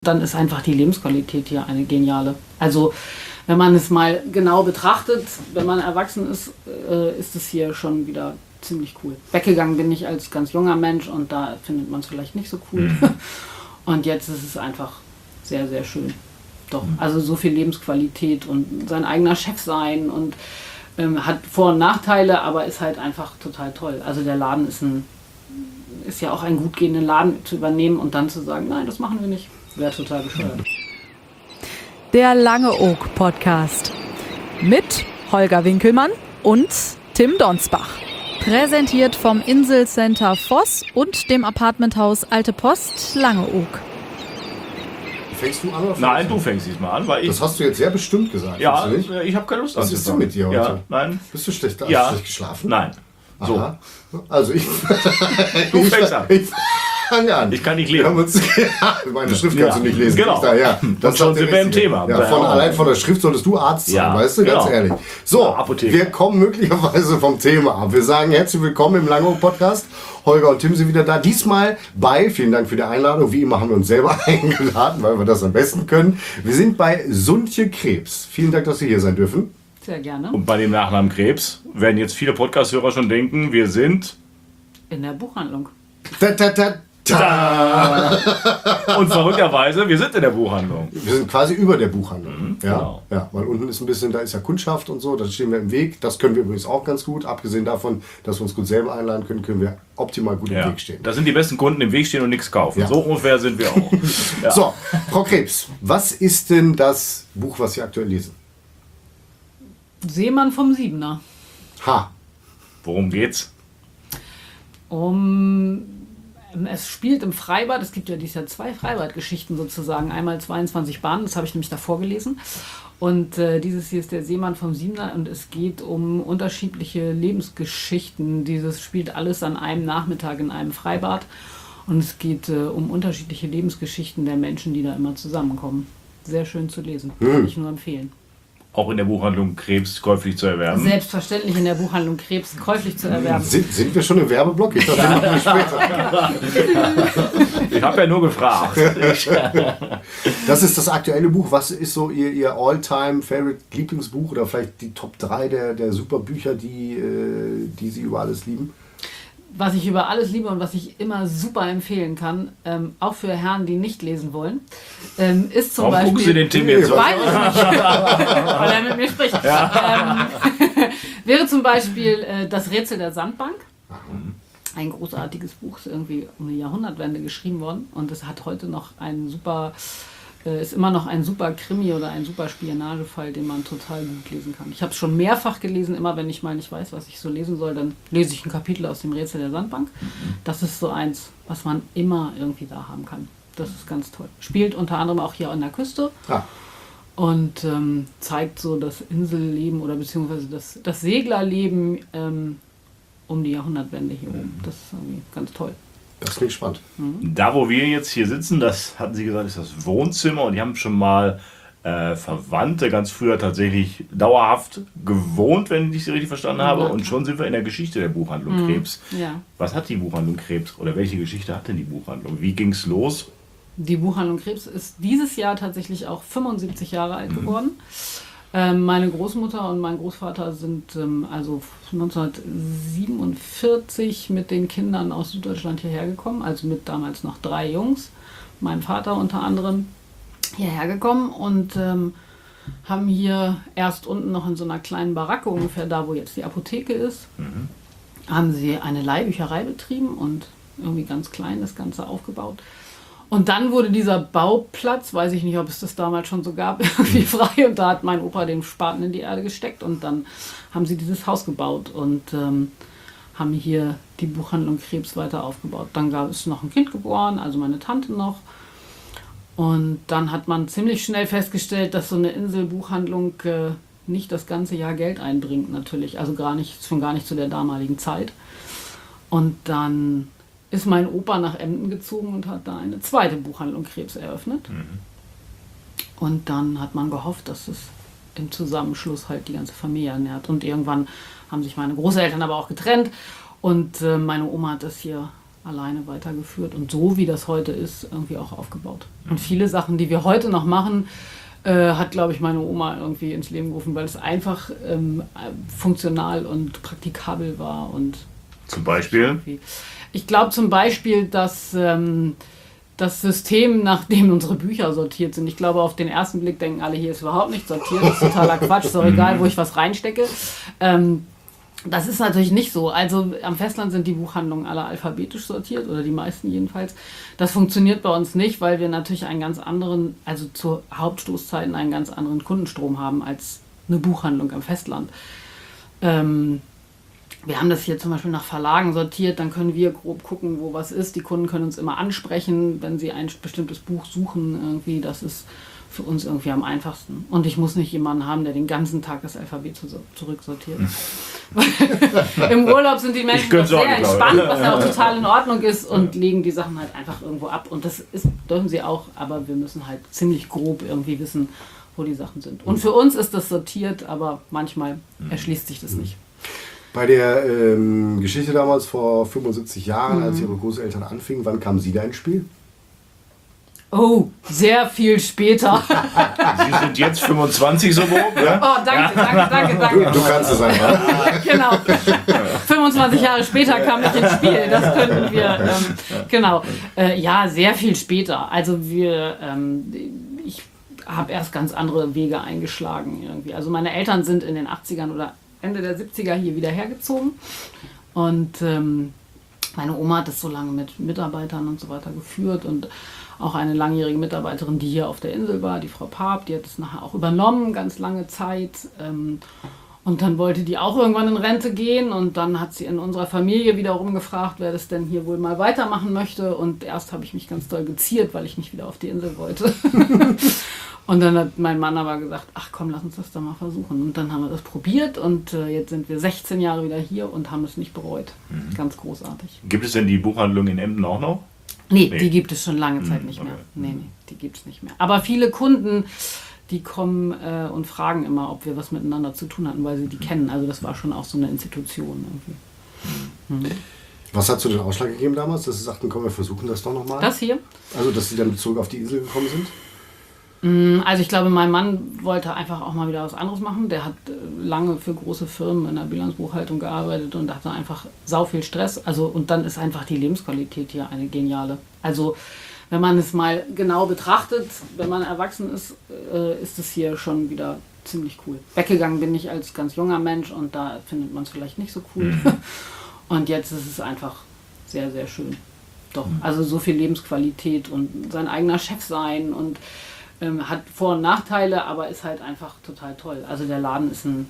Dann ist einfach die Lebensqualität hier eine geniale. Also wenn man es mal genau betrachtet, wenn man erwachsen ist, ist es hier schon wieder ziemlich cool. Weggegangen bin ich als ganz junger Mensch und da findet man es vielleicht nicht so cool. Und jetzt ist es einfach sehr, sehr schön. Doch, also so viel Lebensqualität und sein eigener Chef sein und hat Vor- und Nachteile, aber ist halt einfach total toll. Also der Laden ist ja auch ein gut gehenden Laden zu übernehmen und dann zu sagen, nein, das machen wir nicht. Wäre total bescheuert. Der Langeoog Podcast mit Holger Winkelmann und Tim Donsbach. Präsentiert vom Inselcenter Voss und dem Apartmenthaus Alte Post Langeoog. Fängst du an? Oder Nein, du fängst diesmal an, weil ich... Das hast du jetzt sehr bestimmt gesagt. Ja, ich habe keine Lust. Was ist denn mit dir heute? Ja, nein. Bist du schlecht, Ja. hast du schlecht geschlafen? Nein. So. Aha. Also ich... Du fängst an. Ich fange an. Ich kann nicht Wir haben lesen. uns, meine Schrift kannst du nicht lesen. Genau. Das schon hat sind der wir im Richtige. Thema. Ja, allein von der Schrift solltest du Arzt sein, Ja, weißt du, ganz genau. ehrlich. So, Ja, Apotheker. wir kommen möglicherweise vom Thema ab. Wir sagen herzlich willkommen im Langeoog-Podcast. Holger und Tim sind wieder da. Diesmal vielen Dank für die Einladung. Wie immer haben wir uns selber eingeladen, weil wir das am besten können. Wir sind bei Sundtje Krebs. Vielen Dank, dass Sie hier sein dürfen. Sehr gerne. Und bei dem Nachnamen Krebs werden jetzt viele Podcast-Hörer schon denken, wir sind... In der Buchhandlung. Und verrückterweise, wir sind in der Buchhandlung. Wir sind quasi über der Buchhandlung. Ja, genau. ja, weil unten ist ein bisschen, da ist ja Kundschaft und so, da stehen wir im Weg. Das können wir übrigens auch ganz gut. Abgesehen davon, dass wir uns gut selber einladen können, können wir optimal gut im Ja. Weg stehen. Da sind die besten Kunden im Weg stehen und nichts kaufen. Ja. So ungefähr sind wir auch. Ja. So, Frau Krebs, was ist denn das Buch, was Sie aktuell lesen? Seemann vom Siebener. Ha, Worum geht's? Es spielt im Freibad. Es gibt ja dieses Jahr 2 Freibadgeschichten sozusagen. Einmal 22 Bahnen, das habe ich nämlich davor gelesen. Und dieses hier ist der Seemann vom Siebener und es geht um unterschiedliche Lebensgeschichten. Dieses spielt alles an einem Nachmittag in einem Freibad. Und es geht um unterschiedliche Lebensgeschichten der Menschen, die da immer zusammenkommen. Sehr schön zu lesen. Kann ich nur empfehlen. Auch in der Buchhandlung Krebs käuflich zu erwerben. Selbstverständlich in der Buchhandlung Krebs käuflich zu erwerben. sind wir schon im Werbeblock? Ich dachte, den machen wir später. Ich habe ja nur gefragt. Das ist das aktuelle Buch. Was ist so Ihr All-Time-Favorite-Lieblingsbuch oder vielleicht die Top 3 der super Bücher, die Sie über alles lieben? Was ich über alles liebe und was ich immer super empfehlen kann, auch für Herren, die nicht lesen wollen, ist zum Warum Beispiel... gucken Sie den Tim jetzt Weiß ich nicht, weil er mit mir spricht. Wäre zum Beispiel Das Rätsel der Sandbank. Ein großartiges Buch, ist irgendwie um die Jahrhundertwende geschrieben worden und es hat heute noch einen super... ist immer noch ein super Krimi oder ein super Spionagefall, den man total gut lesen kann. Ich habe es schon mehrfach gelesen, immer wenn ich mal nicht weiß, was ich so lesen soll, dann lese ich ein Kapitel aus dem Rätsel der Sandbank. Das ist so eins, was man immer irgendwie da haben kann. Das ist ganz toll. Spielt unter anderem auch hier an der Küste und zeigt so das Inselleben oder beziehungsweise das Seglerleben um die Jahrhundertwende hier oben. Das ist irgendwie ganz toll. Das klingt spannend. Da, wo wir jetzt hier sitzen, das hatten Sie gesagt, ist das Wohnzimmer und die haben schon mal Verwandte ganz früher tatsächlich dauerhaft gewohnt, wenn ich Sie richtig verstanden habe. Und schon sind wir in der Geschichte der Buchhandlung Krebs. Ja. Was hat die Buchhandlung Krebs oder welche Geschichte hat denn die Buchhandlung? Wie ging es los? Die Buchhandlung Krebs ist dieses Jahr tatsächlich auch 75 Jahre alt geworden. Meine Großmutter und mein Großvater sind also 1947 mit den Kindern aus Süddeutschland hierher gekommen, also mit damals noch 3 Jungs, mein Vater unter anderem, hierher gekommen und haben hier erst unten noch in so einer kleinen Baracke, ungefähr da, wo jetzt die Apotheke ist, haben sie eine Leihbücherei betrieben und irgendwie ganz klein das Ganze aufgebaut. Und dann wurde dieser Bauplatz, weiß ich nicht, ob es das damals schon so gab, irgendwie frei. Und da hat mein Opa den Spaten in die Erde gesteckt und dann haben sie dieses Haus gebaut und haben hier die Buchhandlung Krebs weiter aufgebaut. Dann gab es noch ein Kind geboren, also meine Tante noch. Und dann hat man ziemlich schnell festgestellt, dass so eine Inselbuchhandlung nicht das ganze Jahr Geld einbringt natürlich. Also schon gar nicht zu der damaligen Zeit. Und dann ist mein Opa nach Emden gezogen und hat da eine zweite Buchhandlung Krebs eröffnet. Und dann hat man gehofft, dass es im Zusammenschluss halt die ganze Familie ernährt. Und irgendwann haben sich meine Großeltern aber auch getrennt und meine Oma hat das hier alleine weitergeführt und so, wie das heute ist, irgendwie auch aufgebaut. Und viele Sachen, die wir heute noch machen, hat, glaube ich, meine Oma irgendwie ins Leben gerufen, weil es einfach funktional und praktikabel war. Und zum Beispiel? Ich glaube zum Beispiel, dass das System, nach dem unsere Bücher sortiert sind, ich glaube, auf den ersten Blick denken alle, hier ist überhaupt nicht sortiert, das ist totaler Quatsch, ist doch egal, wo ich was reinstecke. Das ist natürlich nicht so. Also am Festland sind die Buchhandlungen alle alphabetisch sortiert oder die meisten jedenfalls. Das funktioniert bei uns nicht, weil wir natürlich einen ganz anderen, also zu Hauptstoßzeiten einen ganz anderen Kundenstrom haben als eine Buchhandlung am Festland. Wir haben das hier zum Beispiel nach Verlagen sortiert, dann können wir grob gucken, wo was ist. Die Kunden können uns immer ansprechen, wenn sie ein bestimmtes Buch suchen. Irgendwie, das ist für uns irgendwie am einfachsten. Und ich muss nicht jemanden haben, der den ganzen Tag das Alphabet zurücksortiert. Im Urlaub sind die Menschen sehr entspannt, was ja auch total in Ordnung ist und legen die Sachen halt einfach irgendwo ab. Und das dürfen sie auch, aber wir müssen halt ziemlich grob irgendwie wissen, wo die Sachen sind. Und für uns ist das sortiert, aber manchmal erschließt sich das nicht. Bei der Geschichte damals vor 75 Jahren, als Ihre Großeltern anfingen, wann kamen Sie da ins Spiel? Oh, sehr viel später. Sie sind jetzt 25 so grob, ja? Oh, danke. Du kannst es einfach. Genau. 25 Jahre später kam ich ins Spiel. Das könnten wir. Genau. Ja, sehr viel später. Also ich habe erst ganz andere Wege eingeschlagen irgendwie. Also meine Eltern sind in den 80ern oder Ende der 70er hier wieder hergezogen. Und meine Oma hat das so lange mit Mitarbeitern und so weiter geführt und auch eine langjährige Mitarbeiterin, die hier auf der Insel war, die Frau Paap, die hat es nachher auch übernommen, ganz lange Zeit. Und dann wollte die auch irgendwann in Rente gehen und dann hat sie in unserer Familie wiederum gefragt, wer das denn hier wohl mal weitermachen möchte. Und erst habe ich mich ganz doll geziert, weil ich nicht wieder auf die Insel wollte. Und dann hat mein Mann aber gesagt, ach komm, lass uns das doch mal versuchen. Und dann haben wir das probiert und jetzt sind wir 16 Jahre wieder hier und haben es nicht bereut. Ganz großartig. Gibt es denn die Buchhandlung in Emden auch noch? Nee, die gibt es schon lange Zeit nicht mehr. Nee, die gibt es nicht mehr. Aber viele Kunden, die kommen und fragen immer, ob wir was miteinander zu tun hatten, weil sie die kennen. Also das war schon auch so eine Institution irgendwie. Was hat so den Ausschlag gegeben damals, dass Sie sagten, komm, wir versuchen das doch nochmal? Das hier? Also, dass Sie dann zurück auf die Insel gekommen sind? Also ich glaube, mein Mann wollte einfach auch mal wieder was anderes machen. Der hat lange für große Firmen in der Bilanzbuchhaltung gearbeitet und hatte einfach sau viel Stress. Also und dann ist einfach die Lebensqualität hier eine geniale. Also wenn man es mal genau betrachtet, wenn man erwachsen ist, ist es hier schon wieder ziemlich cool. Weggegangen bin ich als ganz junger Mensch und da findet man es vielleicht nicht so cool. Und jetzt ist es einfach sehr, sehr schön. Doch, also so viel Lebensqualität und sein eigener Chef sein und hat Vor- und Nachteile, aber ist halt einfach total toll. Also der Laden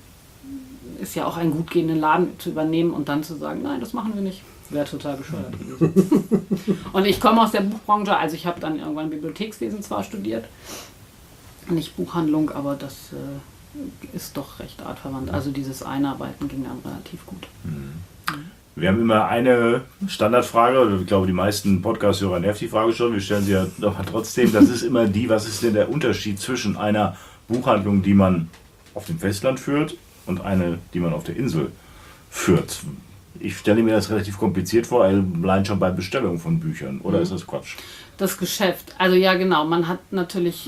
ist ja auch ein gut gehenden Laden zu übernehmen und dann zu sagen, nein, das machen wir nicht, wäre total bescheuert gewesen. Und ich komme aus der Buchbranche, also ich habe dann irgendwann Bibliothekswesen zwar studiert, nicht Buchhandlung, aber das ist doch recht artverwandt. Also dieses Einarbeiten ging dann relativ gut. Wir haben immer eine Standardfrage, ich glaube, die meisten Podcast-Hörer nervt die Frage schon, wir stellen sie ja aber trotzdem, das ist immer die, was ist denn der Unterschied zwischen einer Buchhandlung, die man auf dem Festland führt und eine, die man auf der Insel führt? Ich stelle mir das relativ kompliziert vor, allein schon bei Bestellung von Büchern, oder ist das Quatsch? Das Geschäft, also ja genau, man hat natürlich,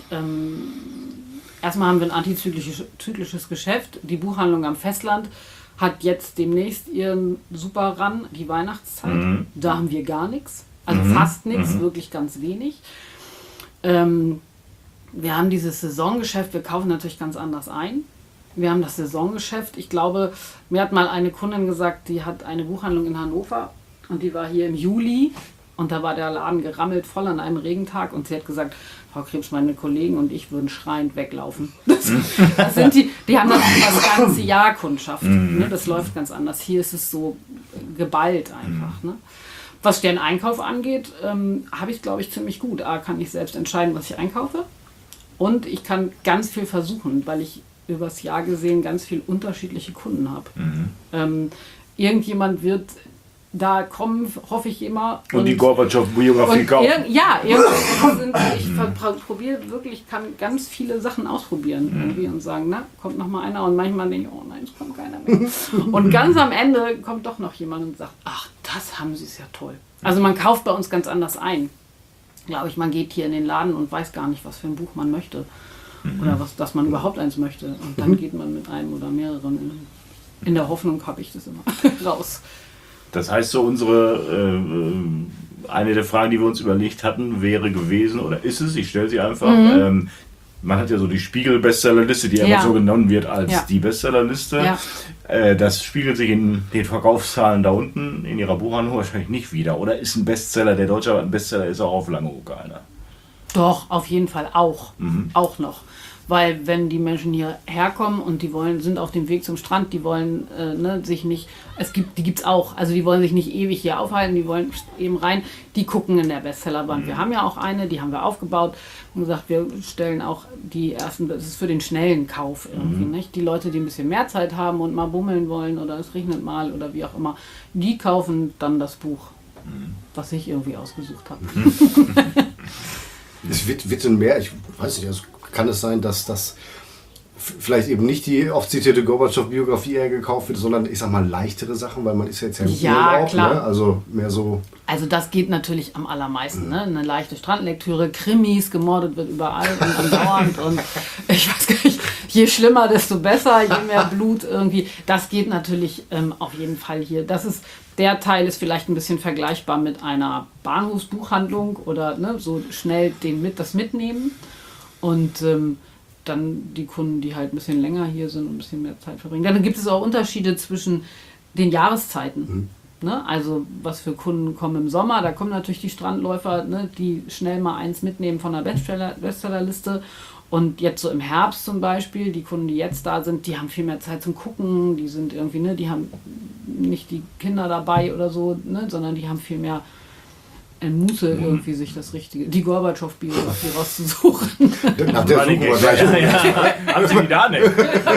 erstmal haben wir ein antizyklisches Geschäft, die Buchhandlung am Festland hat jetzt demnächst ihren super Run, die Weihnachtszeit. Da haben wir gar nichts, also fast nichts, wirklich ganz wenig. Wir haben dieses Saisongeschäft, wir kaufen natürlich ganz anders ein. Wir haben das Saisongeschäft. Ich glaube, mir hat mal eine Kundin gesagt, die hat eine Buchhandlung in Hannover und die war hier im Juli und da war der Laden gerammelt voll an einem Regentag und sie hat gesagt, Frau Krebs, meine Kollegen und ich würden schreiend weglaufen. Das sind die haben das ganze Jahr Kundschaft. Ne? Das läuft ganz anders. Hier ist es so geballt einfach. Ne? Was den Einkauf angeht, habe ich, glaube ich, ziemlich gut. Kann ich selbst entscheiden, was ich einkaufe. Und ich kann ganz viel versuchen, weil ich übers Jahr gesehen ganz viel unterschiedliche Kunden habe. Irgendjemand wird da kommen, hoffe ich immer. Und die Gorbatschow-Biografie kaufen. Ich probiere wirklich, kann ganz viele Sachen ausprobieren irgendwie und sagen, na, kommt noch mal einer und manchmal denke ich, oh nein, es kommt keiner mehr. Und ganz am Ende kommt doch noch jemand und sagt, ach, das haben Sie, ist ja toll. Also man kauft bei uns ganz anders ein. Glaube ich, man geht hier in den Laden und weiß gar nicht, was für ein Buch man möchte. Oder dass man überhaupt eins möchte. Und dann geht man mit einem oder mehreren in der Hoffnung, habe ich das immer raus. Das heißt, so eine der Fragen, die wir uns überlegt hatten, wäre gewesen, oder ist es, ich stelle sie einfach, man hat ja so die Spiegel-Bestsellerliste, die immer so genommen wird als die Bestsellerliste. Ja. Das spiegelt sich in den Verkaufszahlen da unten in Ihrer Buchhandlung wahrscheinlich nicht wieder. Oder ist ein Bestseller, der deutsche ein Bestseller ist auch auf Langeoog einer? Doch, auf jeden Fall auch. Auch noch. Weil wenn die Menschen hierher kommen und die sind auf dem Weg zum Strand, die wollen sich nicht, die gibt's auch, also die wollen sich nicht ewig hier aufhalten, die wollen eben rein, die gucken in der Bestsellerband. Wir haben ja auch eine, die haben wir aufgebaut und gesagt, wir stellen auch die ersten, das ist für den schnellen Kauf irgendwie, nicht? Die Leute, die ein bisschen mehr Zeit haben und mal bummeln wollen oder es regnet mal oder wie auch immer, die kaufen dann das Buch, was ich irgendwie ausgesucht habe. Es wird denn mehr, ich weiß nicht, also kann es sein, dass das vielleicht eben nicht die oft zitierte Gorbatschow-Biografie eher gekauft wird, sondern ich sag mal leichtere Sachen, weil man ist jetzt ja im Urlaub, klar. Ne? Also mehr so. Also das geht natürlich am allermeisten, ne? Eine leichte Strandlektüre, Krimis, gemordet wird überall und andauernd und ich weiß gar nicht, je schlimmer, desto besser, je mehr Blut irgendwie. Das geht natürlich auf jeden Fall hier. Der Teil ist vielleicht ein bisschen vergleichbar mit einer Bahnhofsbuchhandlung oder so schnell das mitnehmen. Und dann die Kunden, die halt ein bisschen länger hier sind und ein bisschen mehr Zeit verbringen. Dann gibt es auch Unterschiede zwischen den Jahreszeiten. Ne? Also was für Kunden kommen im Sommer, da kommen natürlich die Strandläufer, ne, die schnell mal eins mitnehmen von der Bestsellerliste. Und jetzt so im Herbst zum Beispiel, die Kunden, die jetzt da sind, die haben viel mehr Zeit zum Gucken, die sind irgendwie, ne, die haben nicht die Kinder dabei oder so, ne, sondern die haben viel mehr Muße, irgendwie sich die Gorbatschow-Biografie rauszusuchen. Nach der Haben Sie die da nicht?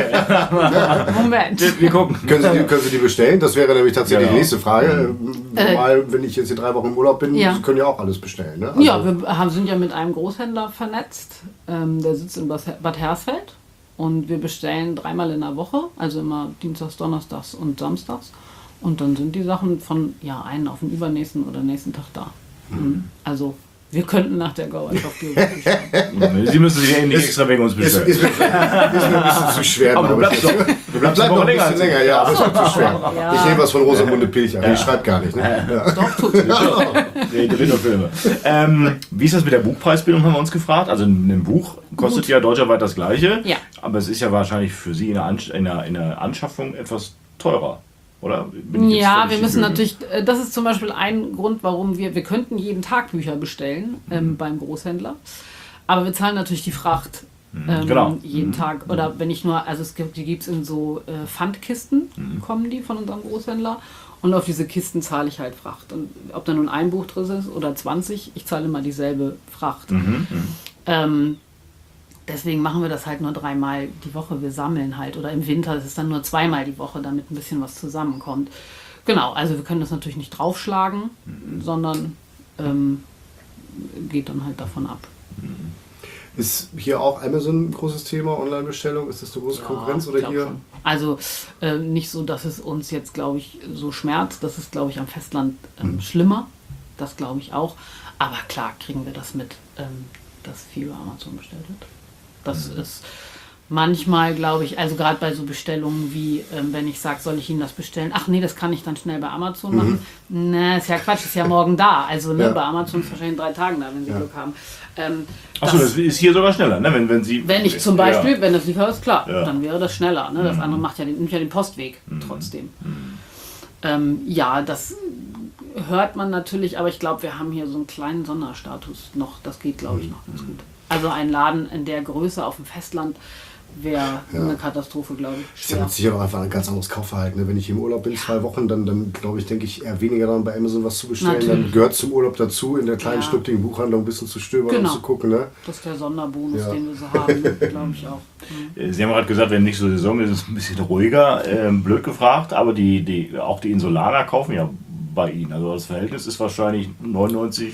Moment. Wir gucken. Können Sie die bestellen? Das wäre nämlich tatsächlich die nächste Frage. Normal, wenn ich jetzt hier 3 Wochen im Urlaub bin, Sie können ja auch alles bestellen. Ne? Also ja, wir sind ja mit einem Großhändler vernetzt. Der sitzt in Bad Hersfeld. Und wir bestellen 3-mal in der Woche, also immer Dienstags, Donnerstags und Samstags. Und dann sind die Sachen von einen auf den übernächsten oder nächsten Tag da. Also wir könnten nach der Gorbatschow-Biografie schauen. Sie müssen sich ja nicht extra wegen uns bestellen. Ist mir ein bisschen zu schwer. Aber du bleibst noch ein bisschen länger. Ja, aber es ist zu schwer. Ja. Ich nehme was von Rosamunde Pilcher. Ja. Ich schreibe gar nicht. Ne? Ja. Doch, tut es. Filme. Wie ist das mit der Buchpreisbildung, haben wir uns gefragt. Also ein Buch kostet ja deutschlandweit das Gleiche. Ja. Aber es ist ja wahrscheinlich für Sie in der Anschaffung etwas teurer. Oder? Ja, wir müssen natürlich, das ist zum Beispiel ein Grund, warum wir könnten jeden Tag Bücher bestellen beim Großhändler, aber wir zahlen natürlich die Fracht jeden Tag. Oder wenn ich nur, also die gibt es in so Pfandkisten, kommen die von unserem Großhändler und auf diese Kisten zahle ich halt Fracht. Und ob da nun ein Buch drin ist oder 20, ich zahle immer dieselbe Fracht. Deswegen machen wir das halt nur 3-mal die Woche. Wir sammeln halt. Oder im Winter ist es dann nur 2-mal die Woche, damit ein bisschen was zusammenkommt. Genau, also wir können das natürlich nicht draufschlagen, sondern geht dann halt davon ab. Ist hier auch Amazon ein großes Thema, Online-Bestellung? Ist das eine große Konkurrenz oder hier? Schon. Also nicht so, dass es uns jetzt, glaube ich, so schmerzt. Das ist, glaube ich, am Festland schlimmer. Das glaube ich auch. Aber klar kriegen wir das mit, dass viel über Amazon bestellt wird. Das ist manchmal, glaube ich, also gerade bei so Bestellungen wie, wenn ich sage, soll ich Ihnen das bestellen? Ach nee, das kann ich dann schnell bei Amazon machen. Ne, ist ja Quatsch, ist ja morgen da. Also bei Amazon ist wahrscheinlich in 3 Tagen da, wenn Sie Glück haben. Achso, das ist hier sogar schneller, ne? Wenn ich zum Beispiel, wenn das Lieferant ist, klar, dann wäre das schneller. Ne? Das andere nimmt ja den Postweg trotzdem. Das hört man natürlich, aber ich glaube, wir haben hier so einen kleinen Sonderstatus noch. Das geht, glaube ich, noch ganz gut. Also ein Laden in der Größe auf dem Festland wäre eine Katastrophe, glaube ich. Ich habe sicher auch einfach ein ganz anderes Kaufverhalten. Wenn ich im Urlaub bin, 2 Wochen, dann glaube ich, denke ich eher weniger daran, bei Amazon was zu bestellen. Natürlich. Dann gehört zum Urlaub dazu, in der kleinen stücklichen Buchhandlung ein bisschen zu stöbern und zu gucken. Ne? Das ist der Sonderbonus, den wir so haben, glaube ich auch. Sie haben gerade gesagt, wenn nicht so Saison ist, ist es ein bisschen ruhiger. Blöd gefragt, aber auch die Insulaner kaufen ja bei Ihnen. Also das Verhältnis ist wahrscheinlich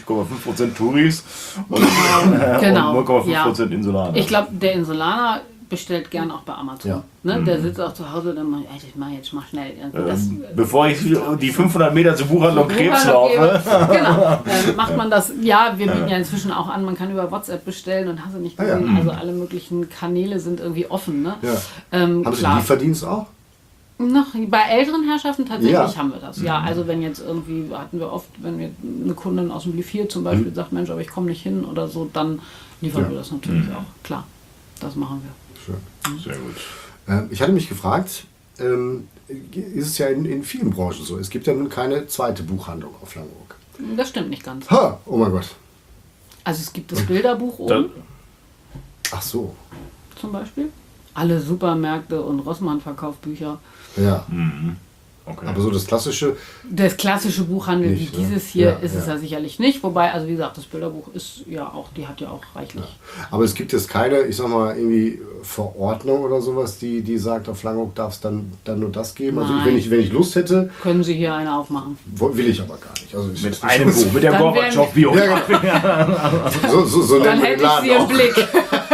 99,5% Touris und 0,5% Insulaner. Ich glaube, der Insulaner bestellt gern auch bei Amazon. Ja. Ne? Der sitzt auch zu Hause, dann macht, ich mach jetzt mal schnell. Bevor ich die 500 Meter zum Buchhandlung Krebs laufe. Genau, macht man das. Ja, wir bieten ja inzwischen auch an, man kann über WhatsApp bestellen und hast du nicht gesehen, also alle möglichen Kanäle sind irgendwie offen. Ne? Ja. Haben Sie Lieferdienst auch? Noch bei älteren Herrschaften tatsächlich haben wir das. Ja, also wenn jetzt irgendwie, hatten wir oft, wenn wir eine Kundin aus dem Liv zum Beispiel sagt, Mensch, aber ich komme nicht hin oder so, dann liefern wir das natürlich auch. Klar, das machen wir. Schön. Sehr gut. Ich hatte mich gefragt, ist es ja in vielen Branchen so, es gibt ja nun keine zweite Buchhandlung auf Langeoog. Das stimmt nicht ganz. Ha, oh mein Gott. Also es gibt das Bilderbuch oben Ach so. zum Beispiel. Alle Supermärkte und Rossmann verkauft Bücher. Ja. Okay. Aber so das klassische. Das klassische Buchhandel Nicht, wie ne? dieses hier Ja, ist es ja sicherlich nicht. Wobei, also wie gesagt, das Bilderbuch ist ja auch, die hat ja auch reichlich. Aber es gibt jetzt keine, ich sag mal, irgendwie Verordnung oder sowas, die sagt, auf Langeoog darf es dann nur das geben. Also Nein. wenn ich Lust hätte, Können Sie hier eine aufmachen? will ich aber gar nicht. Also Mit einem Buch, mit der Dann Gorbatschow-Biografie. so Dann nennen wir den hätte ich Laden Sie im auch. Blick.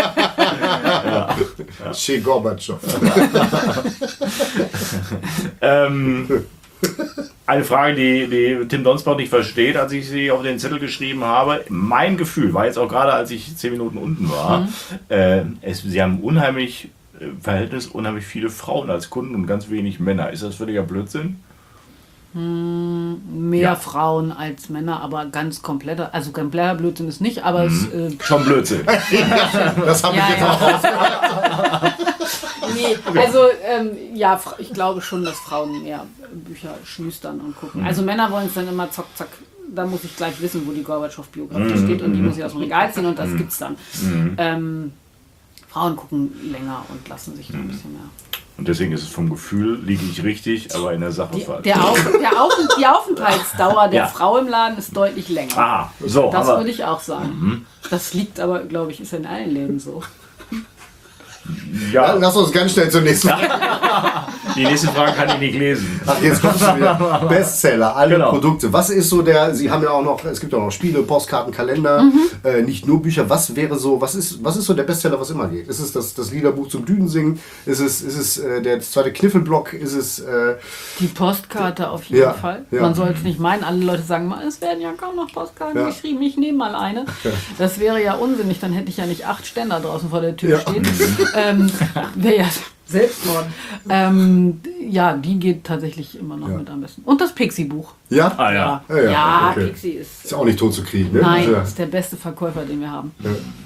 Che Gorbatschow. Eine Frage, die Tim Donsbach nicht versteht, als ich sie auf den Zettel geschrieben habe. Mein Gefühl war jetzt auch gerade, als ich 10 Minuten unten war, sie haben Verhältnis unheimlich viele Frauen als Kunden und ganz wenig Männer. Ist das völliger Blödsinn? Mehr Frauen als Männer, aber ganz kompletter, also kompletter Blödsinn ist nicht, aber es... Schon Blödsinn. Das habe ich jetzt auch. Nee, also ich glaube schon, dass Frauen mehr Bücher schlüstern und gucken. Also Männer wollen es dann immer zack, zack, da muss ich gleich wissen, wo die Gorbatschow-Biografie steht und die muss ich aus dem Regal ziehen und das gibt's dann. Frauen gucken länger und lassen sich noch ein bisschen mehr. Und deswegen ist es vom Gefühl, liege ich richtig, aber in der Sache falsch. Die Aufenthaltsdauer der Frau im Laden ist deutlich länger. Ah, so. Das würde ich auch sagen. Das liegt aber, glaube ich, ist in allen Läden so. Ja, lass uns ganz schnell zur nächsten Frage. Die nächste Frage kann ich nicht lesen. Ach, jetzt kommt schon wieder. Bestseller, alle Genau. Produkte. Was ist so Sie haben ja auch noch, es gibt auch noch Spiele, Postkarten, Kalender, nicht nur Bücher. Was ist so der Bestseller, was immer geht? Ist es das Liederbuch zum Düdensingen? Ist es der zweite Kniffelblock? Ist es... Die Postkarte auf jeden Ja, Fall. ja. Man soll es nicht meinen, alle Leute sagen mal, es werden ja kaum noch Postkarten geschrieben, ich nehme mal eine. Das wäre ja unsinnig, dann hätte ich ja nicht 8 Ständer draußen vor der Tür stehen. Wäre ja Selbstmord. Die geht tatsächlich immer noch mit am besten. Und das Pixie-Buch. Ja? Ah ja. Ja, okay. Pixie ist... Ist ja auch nicht tot zu kriegen, ne? Nein, Ja. ist der beste Verkäufer, den wir haben.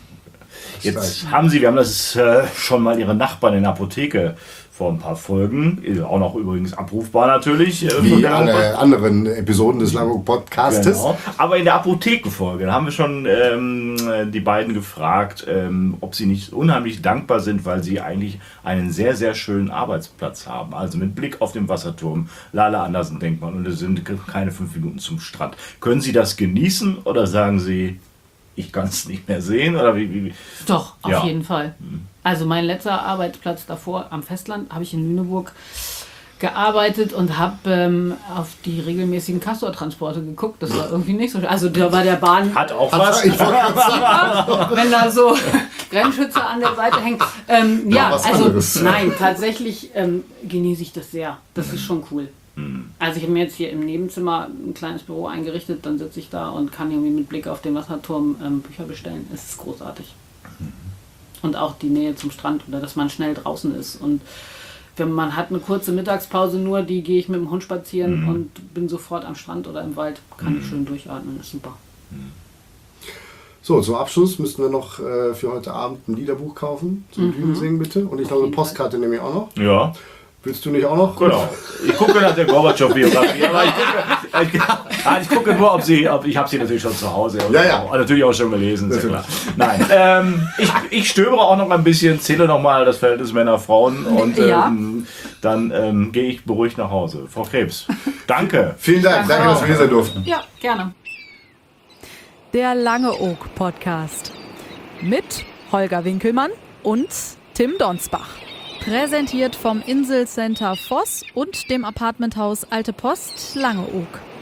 Jetzt wir haben das schon mal ihre Nachbarn in der Apotheke vor ein paar Folgen, auch noch übrigens abrufbar natürlich. Wie alle anderen Episoden des Langeoog-Podcastes. Genau. Aber in der Apothekenfolge, da haben wir schon die beiden gefragt, ob sie nicht unheimlich dankbar sind, weil sie eigentlich einen sehr, sehr schönen Arbeitsplatz haben. Also mit Blick auf den Wasserturm, Lala Andersen Denkmal und es sind keine 5 Minuten zum Strand. Können Sie das genießen oder sagen Sie, ich kann es nicht mehr sehen? Oder wie? Doch, auf jeden Fall. Also mein letzter Arbeitsplatz davor am Festland habe ich in Lüneburg gearbeitet und habe auf die regelmäßigen Castor-Transporte geguckt. Das war irgendwie nicht so schön. Also da war der Bahn... Hat auch was. Ich wollte gerade sagen, wenn da so Grenzschützer an der Seite hängt. was anderes. Nein, tatsächlich genieße ich das sehr. Das ist schon cool. Also ich habe mir jetzt hier im Nebenzimmer ein kleines Büro eingerichtet, dann sitze ich da und kann irgendwie mit Blick auf den Wasserturm Bücher bestellen. Es ist großartig. Und auch die Nähe zum Strand oder dass man schnell draußen ist. Und wenn man hat eine kurze Mittagspause nur, die gehe ich mit dem Hund spazieren und bin sofort am Strand oder im Wald, kann ich schön durchatmen, ist super. So, zum Abschluss müssten wir noch für heute Abend ein Liederbuch kaufen. Zum Düdensingen bitte. Und ich glaube, eine Postkarte nehme ich auch noch. Ja. Willst du nicht auch noch? Genau. Ich gucke nach der Gorbatschow-Biografie, aber ich gucke nur, ich habe sie natürlich schon zu Hause. Ja. Und natürlich auch schon gelesen, ist ja klar. Nein, ich stöbere auch noch ein bisschen, zähle nochmal das Verhältnis Männer-Frauen und dann gehe ich beruhigt nach Hause. Frau Krebs, danke. Vielen Dank, danke, dass wir hier sein durften. Ja, gerne. Der Langeoog-Podcast mit Holger Winkelmann und Tim Donsbach. Präsentiert vom Inselcenter Voss und dem Apartmenthaus Alte Post Langeoog.